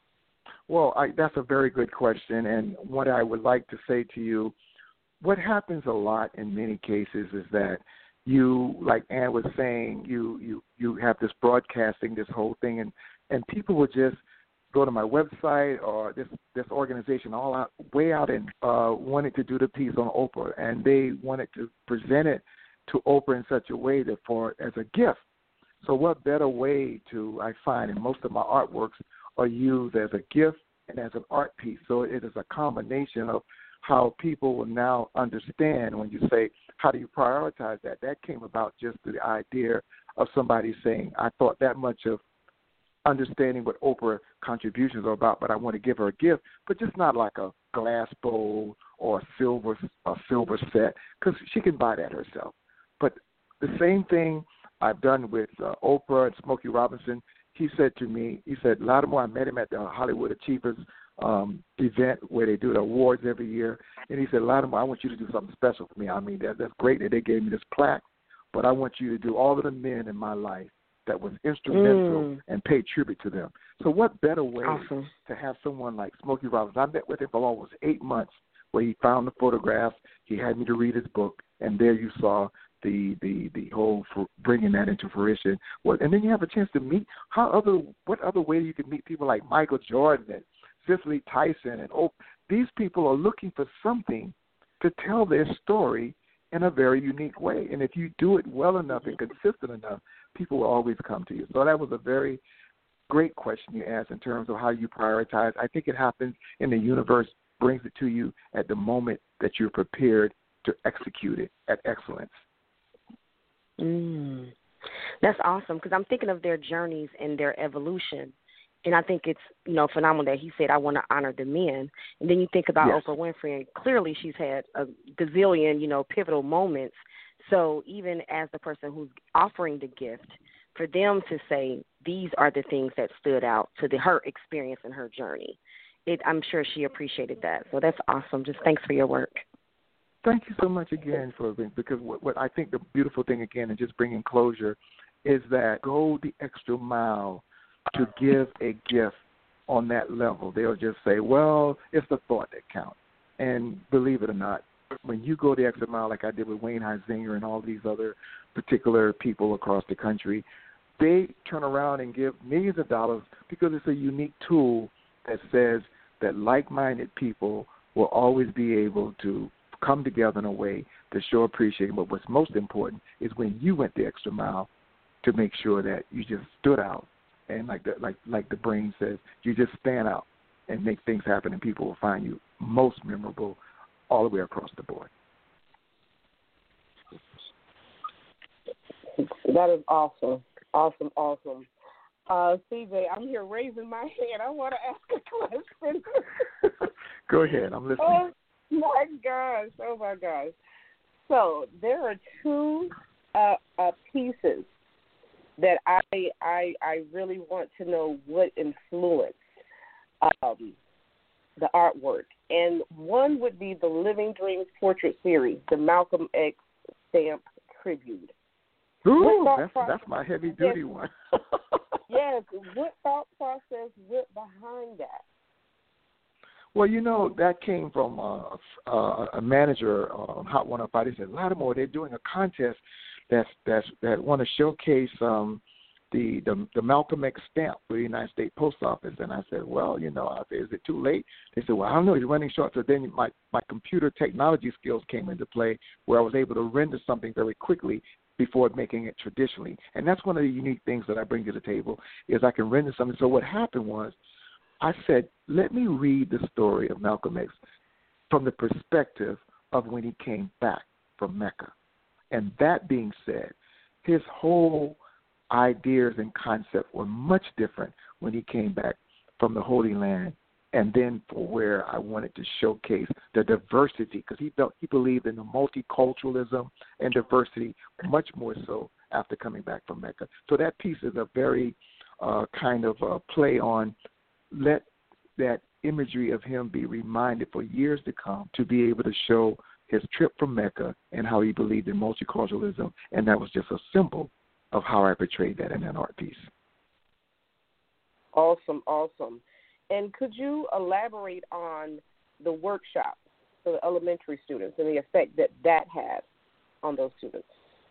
[SPEAKER 4] Well, I, that's a very good question. And what I would like to say to you, what happens a lot in many cases is that you, like Ann was saying, you, you, you have this broadcasting, this whole thing, and, and people will just go to my website or this, this organization all out, way out and uh, wanted to do the piece on Oprah, and they wanted to present it to Oprah in such a way that for as a gift. So what better way to, I find, in most of my artworks are used as a gift and as an art piece. So it is a combination of how people will now understand when you say, how do you prioritize that? That came about just through the idea of somebody saying, I thought that much of understanding what Oprah contributions are about, but I want to give her a gift, but just not like a glass bowl or a silver, a silver set, because she can buy that herself. But the same thing I've done with uh, Oprah and Smokey Robinson. He said to me, he said, Lattimore, I met him at the Hollywood Achievers um, event where they do the awards every year. And he said, Lattimore, I want you to do something special for me. I mean, that, that's great that they gave me this plaque, but I want you to do all of the men in my life that was instrumental
[SPEAKER 6] mm.
[SPEAKER 4] and pay tribute to them. So what better way
[SPEAKER 6] awesome.
[SPEAKER 4] to have someone like Smokey Robinson? I met with him for almost eight months where he found the photographs. He had me to read his book, and there you saw the the the whole for bringing that into fruition. Well, and then you have a chance to meet how other what other way you can meet people like Michael Jordan and Cicely Tyson and oh, these people are looking for something to tell their story in a very unique way. And if you do it well enough and consistent enough, people will always come to you. So that was a very great question you asked in terms of how you prioritize. I think it happens in the universe, brings it to you at the moment that you're prepared to execute it at excellence.
[SPEAKER 6] Mm. That's awesome because I'm thinking of their journeys and their evolution. And I think it's, you know, phenomenal that he said, I want to honor the men. And then you think about
[SPEAKER 4] yes.
[SPEAKER 6] Oprah Winfrey, and clearly she's had a gazillion, you know, pivotal moments. So even as the person who's offering the gift, for them to say these are the things that stood out to the, her experience and her journey, it, I'm sure she appreciated that. So that's awesome. Just thanks for your work.
[SPEAKER 4] Thank you so much again for because what, what I think the beautiful thing again, and just bringing closure, is that go the extra mile to give a gift on that level. They'll just say, well, it's the thought that counts. And believe it or not, when you go the extra mile like I did with Wayne Huizenga and all these other particular people across the country, they turn around and give millions of dollars because it's a unique tool that says that like-minded people will always be able to come together in a way to show appreciation. But what's most important is when you went the extra mile to make sure that you just stood out. And like the, like like the brain says, you just stand out and make things happen, and people will find you most memorable all the way across the board.
[SPEAKER 1] That is awesome. Awesome, awesome. Uh, C J, I'm here raising my hand. I want to ask a question.
[SPEAKER 4] Go ahead. I'm listening.
[SPEAKER 1] Oh, my gosh. Oh, my gosh. So there are two uh, uh, pieces that I, I I really want to know what influenced um, the artwork. And one would be the Living Dreams Portrait Series, the Malcolm X stamp tribute.
[SPEAKER 4] Ooh, that's, that's my heavy-duty
[SPEAKER 1] yes,
[SPEAKER 4] one.
[SPEAKER 1] Yes. What thought process went behind that?
[SPEAKER 4] Well, you know, that came from uh, uh, a manager on Hot one oh five. He said, Lattimore, they're doing a contest that's, that's, that want to showcase um, the, the the Malcolm X stamp for the United States Post Office. And I said, well, you know, I said, is it too late? They said, well, I don't know. He's running short. So then my, my computer technology skills came into play where I was able to render something very quickly before making it traditionally. And that's one of the unique things that I bring to the table is I can render something. So what happened was I said, let me read the story of Malcolm X from the perspective of when he came back from Mecca. And that being said, his whole ideas and concepts were much different when he came back from the Holy Land, and then for where I wanted to showcase the diversity, because he felt he believed in the multiculturalism and diversity much more so after coming back from Mecca. So that piece is a very uh, kind of uh, play on let that imagery of him be reminded for years to come to be able to show his trip from Mecca and how he believed in multiculturalism, and that was just a symbol of how I portrayed that in that art piece.
[SPEAKER 1] Awesome, awesome. And could you elaborate on the workshop for the elementary students and the effect that that had on those students?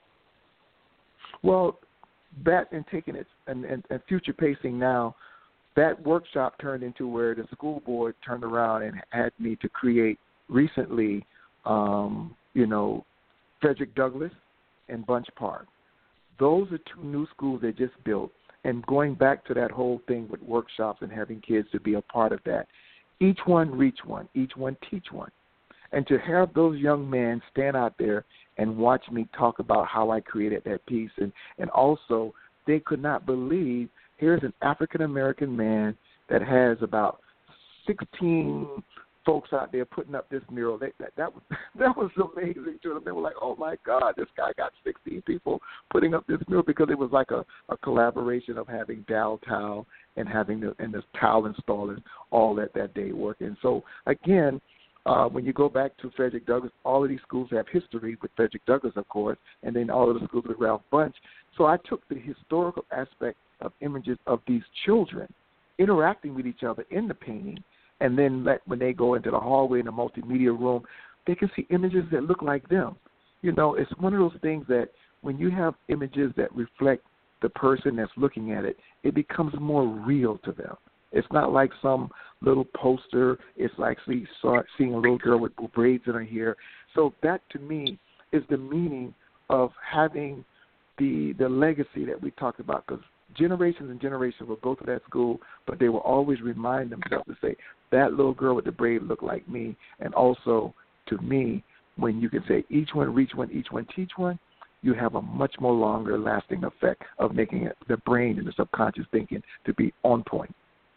[SPEAKER 4] Well, that and taking it and, and, and future pacing now, that workshop turned into where the school board turned around and had me to create recently, um, you know, Frederick Douglass and Bunch Park. Those are two new schools they just built. And going back to that whole thing with workshops and having kids to be a part of that, each one reach one, each one teach one. And to have those young men stand out there and watch me talk about how I created that piece. And, and also, they could not believe here's an African-American man that has about sixteen folks out there putting up this mural. They, that, that, was, that was amazing to them. They were like, oh, my God, this guy got sixteen people putting up this mural, because it was like a, a collaboration of having Dow Tao and having the, and the towel installers all at that day working. So, again, uh, when you go back to Frederick Douglass, all of these schools have history with Frederick Douglass, of course, and then all of the schools with Ralph Bunche. So I took the historical aspect of images of these children interacting with each other in the painting, and then let, when they go into the hallway in the multimedia room, they can see images that look like them. You know, it's one of those things that when you have images that reflect the person that's looking at it, it becomes more real to them. It's not like some little poster. It's like see, saw, seeing a little girl with braids in her hair. So that, to me, is the meaning of having the the legacy that we talked about, because generations and generations will go to that school, but they will always remind themselves to say, that little girl with the braid looked like me. And also, to me, when you can say each one reach one, each one teach one, you have a much more longer lasting effect of making it, the brain and the subconscious thinking to be on point.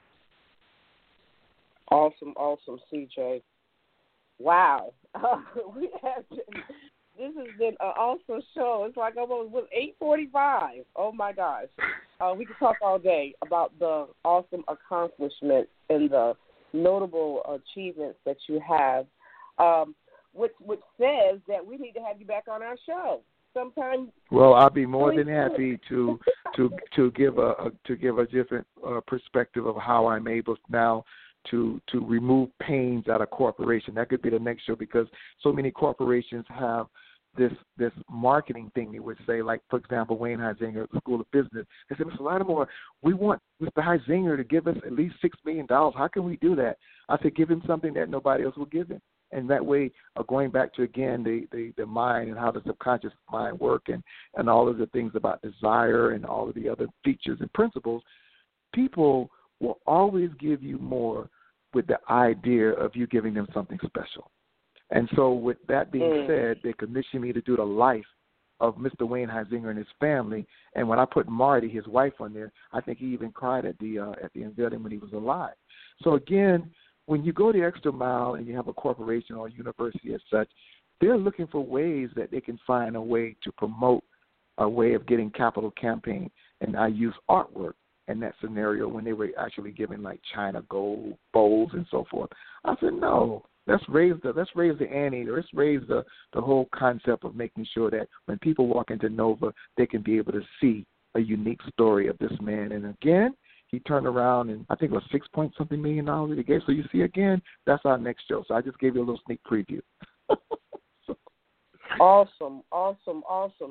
[SPEAKER 1] Awesome, awesome, C J. Wow. Uh, we have been, this has been an awesome show. It's like almost was eight forty-five. Oh, my gosh. Uh, we could talk all day about the awesome accomplishments and the notable achievements that you have, um, which, which says that we need to have you back on our show sometime.
[SPEAKER 4] Well, I'll be more than happy to to to give a, a to give a different uh, perspective of how I'm able now to to remove pains out of corporation. That could be the next show, because so many corporations have this this marketing thing. They would say, like, for example, Wayne Huizenga at the School of Business. They said, Mister Lattimore, we want Mister Huizenga to give us at least six million dollars. How can we do that? I said, give him something that nobody else will give him. And that way, uh, going back to, again, the, the, the mind and how the subconscious mind work, and, and all of the things about desire and all of the other features and principles, people will always give you more with the idea of you giving them something special. And so with that being mm. said, they commissioned me to do the life of Mister Wayne Huizenga and his family. And when I put Marty, his wife, on there, I think he even cried at the uh, at the unveiling when he was alive. So again, when you go the extra mile and you have a corporation or a university as such, they're looking for ways that they can find a way to promote a way of getting capital campaign. And I use artwork in that scenario when they were actually giving like China gold bowls and so forth. I said, no, let's raise the let's raise the ante. Let's raise the, the whole concept of making sure that when people walk into Nova, they can be able to see a unique story of this man. And again, he turned around and I think it was six point something million dollars he gave. So you see, again, that's our next show. So I just gave you a little sneak preview.
[SPEAKER 1] Awesome, awesome, awesome.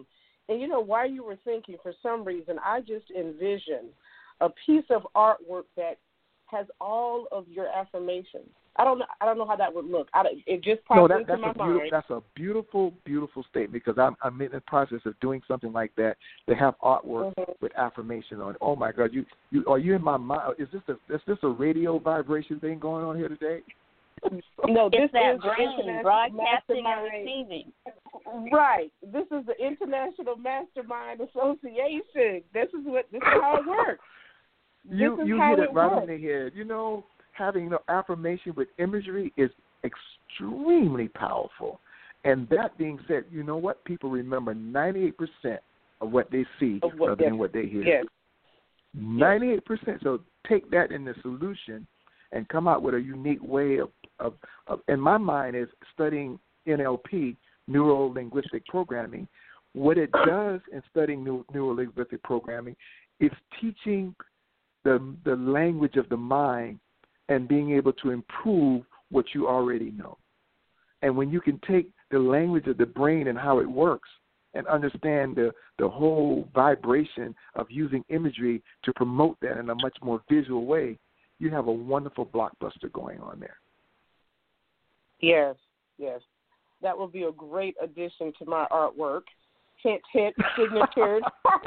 [SPEAKER 1] And, you know, while you were thinking, for some reason, I just envisioned a piece of artwork that has all of your affirmations. I don't know. I don't know how that would look. I, it just popped
[SPEAKER 4] no, that,
[SPEAKER 1] into
[SPEAKER 4] that's
[SPEAKER 1] my
[SPEAKER 4] a beautiful,
[SPEAKER 1] mind.
[SPEAKER 4] That's a beautiful, beautiful statement because I'm, I'm in the process of doing something like that. They have artwork
[SPEAKER 1] mm-hmm.
[SPEAKER 4] with affirmation on it. Oh my God! You, you are you in my mind? Is this a is this a radio vibration thing going on here today?
[SPEAKER 1] No, this
[SPEAKER 3] it's that
[SPEAKER 1] is
[SPEAKER 3] brain broadcasting and receiving.
[SPEAKER 1] Right. This is the International Mastermind Association. This is what. This is how it works.
[SPEAKER 4] You
[SPEAKER 1] this is
[SPEAKER 4] you
[SPEAKER 1] how
[SPEAKER 4] hit it,
[SPEAKER 1] it
[SPEAKER 4] right
[SPEAKER 1] works.
[SPEAKER 4] on the head. You know, having the affirmation with imagery is extremely powerful. And that being said, you know what? People remember ninety-eight percent of what they see
[SPEAKER 1] Of what-
[SPEAKER 4] rather
[SPEAKER 1] yes.
[SPEAKER 4] than what they hear.
[SPEAKER 1] Yes.
[SPEAKER 4] ninety-eight percent. So take that in the solution and come out with a unique way of, of, of in my mind, is studying N L P, neuro-linguistic programming. What it does in studying neuro-linguistic programming is teaching the the language of the mind and being able to improve what you already know. And when you can take the language of the brain and how it works and understand the, the whole vibration of using imagery to promote that in a much more visual way, you have a wonderful blockbuster going on there.
[SPEAKER 1] Yes, yes. That will be a great addition to my artwork. Hint, hint, signatured.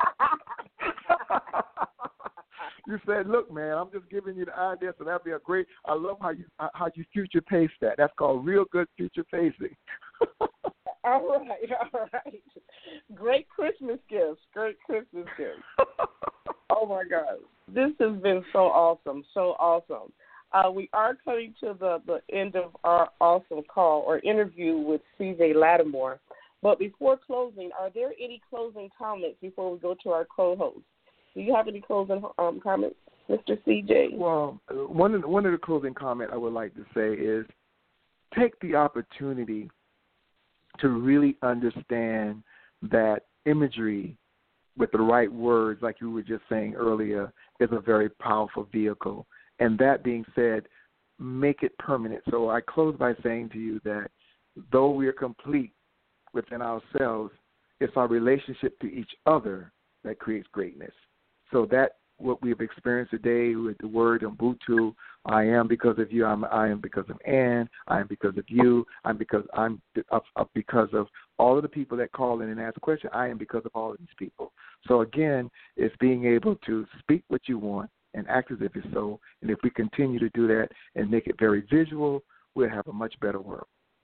[SPEAKER 4] You said, "Look, man, I'm just giving you the idea, so that'd be a great." I love how you how you future pace that. That's called real good future pacing.
[SPEAKER 1] All right, all right. Great Christmas gifts. Great Christmas gifts. Oh my God, this has been so awesome, so awesome. Uh, we are coming to the, the end of our awesome call or interview with C J Lattimore. But before closing, are there any closing comments before we go to our co-host? Do you have any closing um, comments, Mister C J?
[SPEAKER 4] Well, one of the, one of the closing comments I would like to say is take the opportunity to really understand that imagery with the right words, like you were just saying earlier, is a very powerful vehicle. And that being said, make it permanent. So I close by saying to you that though we are complete within ourselves, it's our relationship to each other that creates greatness. So that what we've experienced today with the word Ubuntu, I am because of you, I'm, I am because of Ann, I am because of you, I'm because I'm of, of because of all of the people that call in and ask questions, I am because of all of these people. So again, it's being able to speak what you want and act as if it's so, and if we continue to do that and make it very visual, we'll have a much better world.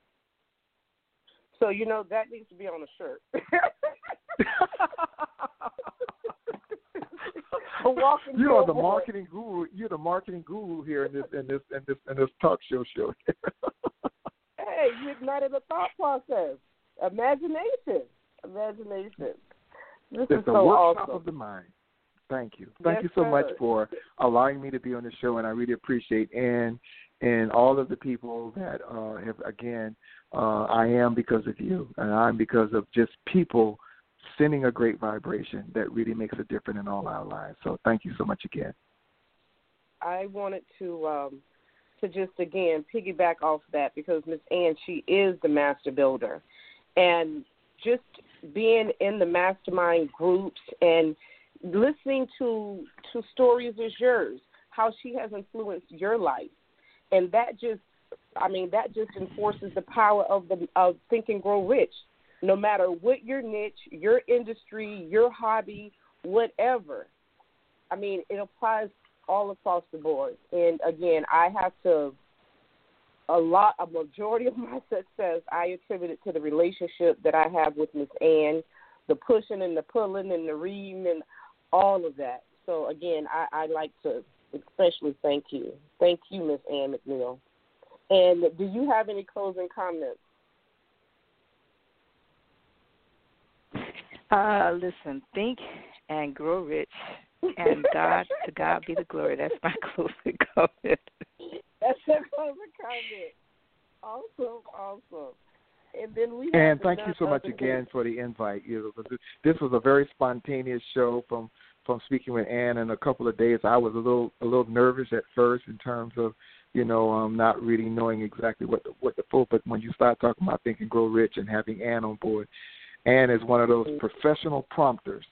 [SPEAKER 1] So, you know, that needs to be on a shirt.
[SPEAKER 4] You are the marketing guru. You're the marketing guru here in this in this in this in this talk show show.
[SPEAKER 1] Hey, you ignited a thought process, imagination, imagination. This
[SPEAKER 4] it's
[SPEAKER 1] is
[SPEAKER 4] the
[SPEAKER 1] so
[SPEAKER 4] workshop
[SPEAKER 1] awesome.
[SPEAKER 4] of the mind. Thank you. Thank
[SPEAKER 1] Yes,
[SPEAKER 4] you so
[SPEAKER 1] sir.
[SPEAKER 4] much for allowing me to be on the show, and I really appreciate Ann and all of the people that uh, have, again, uh, I am because of you, and I'm because of just people sending a great vibration that really makes a difference in all our lives. So thank you so much again.
[SPEAKER 1] I wanted to um, to just, again, piggyback off that because Miz Ann, she is the master builder. And just being in the mastermind groups and listening to to stories as yours, how she has influenced your life. And that just, I mean, that just enforces the power of the of Think and Grow Rich. No matter what your niche, your industry, your hobby, whatever. I mean, it applies all across the board. And, again, I have to, a lot, a majority of my success, I attribute it to the relationship that I have with Miss Ann, the pushing and the pulling and the reading and all of that. So, again, I, I like to especially thank you. Thank you, Miss Ann McNeil. And do you have any closing comments?
[SPEAKER 7] Uh, listen, think and grow rich, and God, to God be the glory. That's my closing comment.
[SPEAKER 1] That's a closing comment. Awesome, awesome. And then we
[SPEAKER 4] and thank you so much again for the invite. You know, this was a very spontaneous show from, from speaking with Ann in a couple of days. I was a little a little nervous at first in terms of, you know, um, not really knowing exactly what the, what the full. But when you start talking about Think and Grow Rich and having Ann on board, Ann is one of those professional prompters.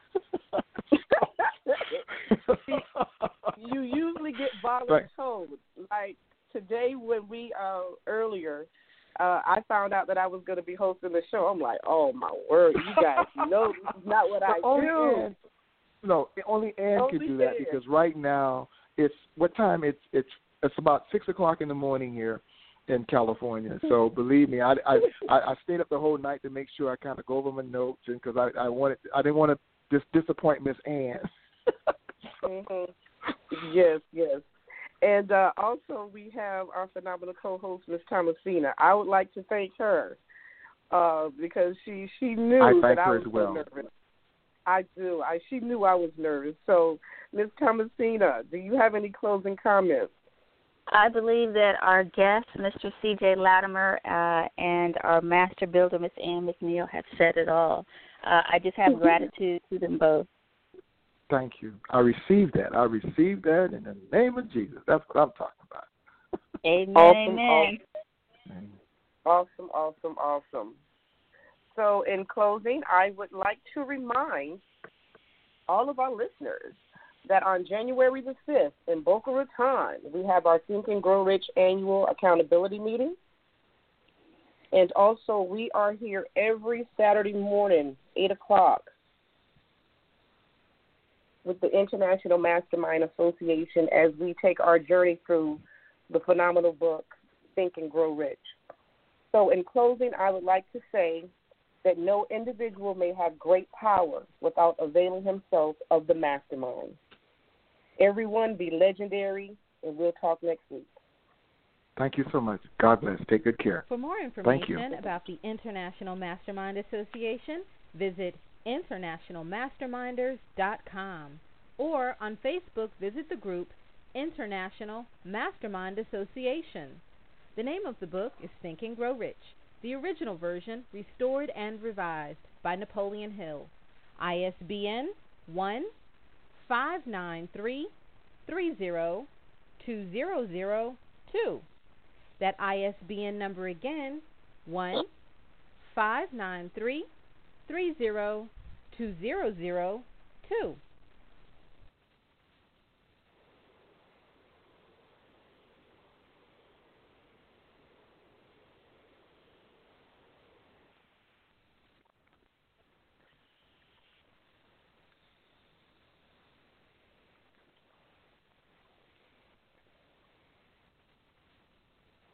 [SPEAKER 1] You usually get voluntold. Like today when we, uh, earlier, uh, I found out that I was going to be hosting the show. I'm like, oh, my word, you guys know this is not what I
[SPEAKER 4] only
[SPEAKER 1] do.
[SPEAKER 4] Ann, no, only Ann
[SPEAKER 1] Only
[SPEAKER 4] can do that
[SPEAKER 1] Ann.
[SPEAKER 4] because right now it's, what time? It's it's it's about six o'clock in the morning here in California. So believe me, I, I, I, I stayed up the whole night to make sure I kind of go over my notes and because I, I wanted, I didn't want to dis- disappoint Miss Ann.
[SPEAKER 1] Mm-hmm. Yes, yes. And uh, also we have our phenomenal co-host, Miss Thomasina. I would like to thank her uh, because she, she knew
[SPEAKER 4] I thank
[SPEAKER 1] that I
[SPEAKER 4] her
[SPEAKER 1] was
[SPEAKER 4] as well.
[SPEAKER 1] so nervous. I do. I She knew I was nervous. So, Miss Thomasina, do you have any closing comments?
[SPEAKER 3] I believe that our guest, Mister C J Latimer, uh, and our master builder, Miss Ann McNeil, have said it all. Uh, I just have gratitude to them both.
[SPEAKER 4] Thank you. I received that. I received that in the name of Jesus. That's what I'm talking about.
[SPEAKER 3] Amen,
[SPEAKER 1] Awesome,
[SPEAKER 3] amen.
[SPEAKER 1] Awesome, awesome, awesome. So in closing, I would like to remind all of our listeners that on January the fifth in Boca Raton, we have our Think and Grow Rich annual accountability meeting. And also we are here every Saturday morning, eight o'clock, with the International Mastermind Association as we take our journey through the phenomenal book, Think and Grow Rich. So in closing, I would like to say that no individual may have great power without availing himself of the mastermind. Everyone be legendary, and we'll talk next week.
[SPEAKER 4] Thank you so much. God bless. Take good care.
[SPEAKER 2] For more
[SPEAKER 4] Thank you.
[SPEAKER 2] information about the International Mastermind Association, visit international masterminders dot com or on Facebook, visit the group International Mastermind Association. The name of the book is Think and Grow Rich, the original version restored and revised by Napoleon Hill. I S B N one five nine three three zero two zero zero two. That I S B N number again, one five nine three three zero two zero zero two.